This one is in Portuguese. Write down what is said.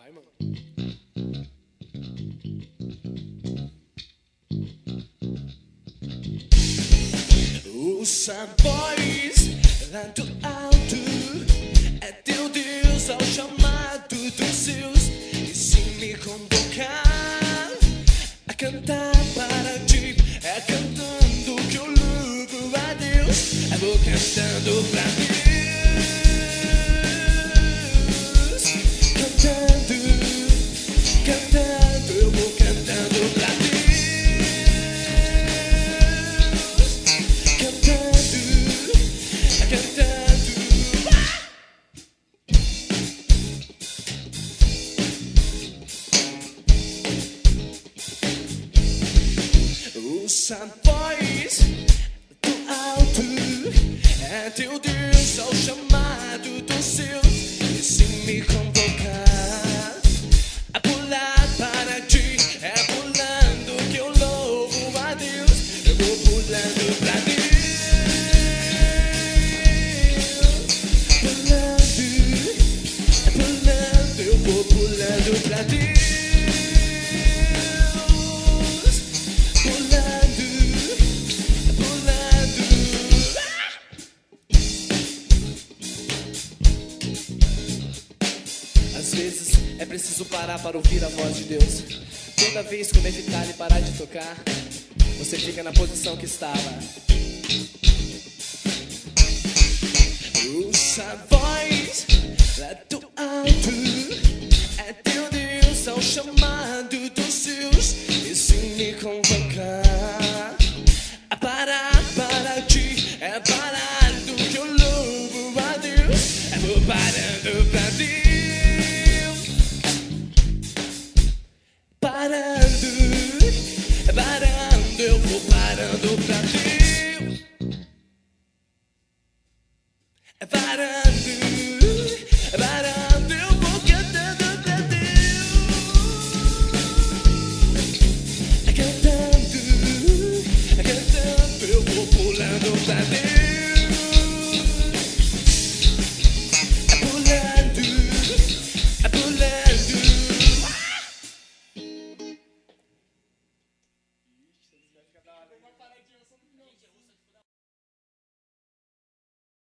Vai, mano. Ouça a voz lá do alto, é teu Deus ao chamado dos seus. E se me convocar a cantar para ti, é cantando que eu louvo a Deus. Eu vou cantando pra Deus, cantando, cantando, eu vou cantando pra Deus. Ouça a voz do alto, é teu Deus ao chamado dos seus. E se me convocar a pular para ti, é pulando que eu louvo a Deus. Eu vou pulando pra Deus, pulando, pulando, eu vou pulando pra Deus. Às vezes é preciso parar para ouvir a voz de Deus. Toda vez que o Neftali parar de tocar, você fica na posição que estava. Ouça a voz lá do alto, é teu Deus ao chamado dos seus. E se me convocar a parar para ti, é parado que eu louvo a Deus. Eu vou parando pra Deus, parando, parando, eu vou parando pra Deus, parando.